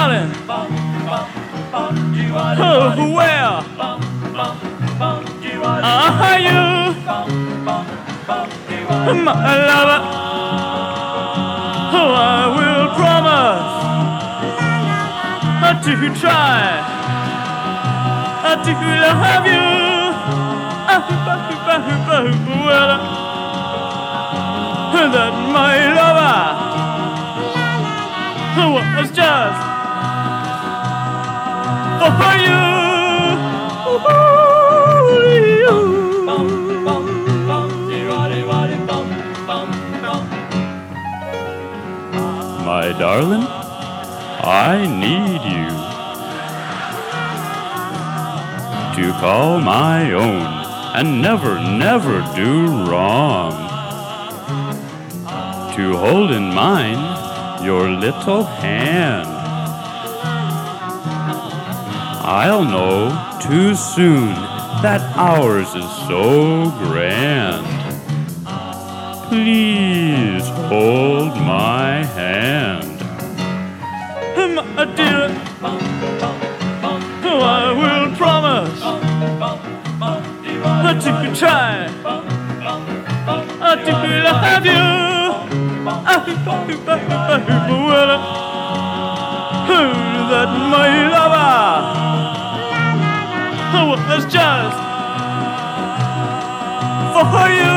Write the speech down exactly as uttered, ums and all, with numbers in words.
darling. Oh, where are you, my lover? Oh, I will promise to try to love you. Well, that my lover was just for you. My darling, I need you to call my own and never, never do wrong. To hold in mine your little hand. I'll know too soon that ours is so grand. Please hold my hand. My dear, oh, I will promise to try to love you. Well, that my lover was just for you.